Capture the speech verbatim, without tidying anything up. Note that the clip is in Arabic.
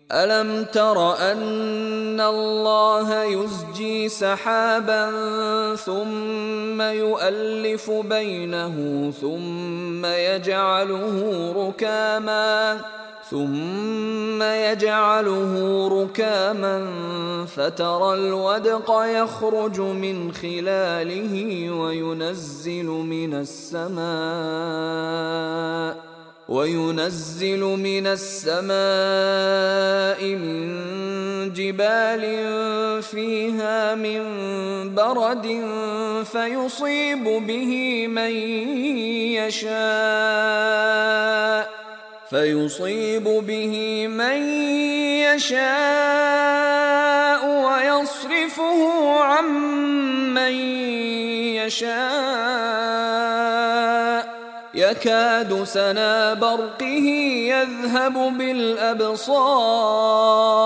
ألم تر أن الله يزجي سحابا ثم يؤلف بينه ثم يجعله ركاما ثم يجعله ركاما فترى الودق يخرج من خلاله وينزل من السماء وينزل من السماء من جبال فيها من برد فيصيب به من يشاء فيصيب به من يشاء ويصرفه عن من يشاء يكاد سنا برقه يذهب بالأبصار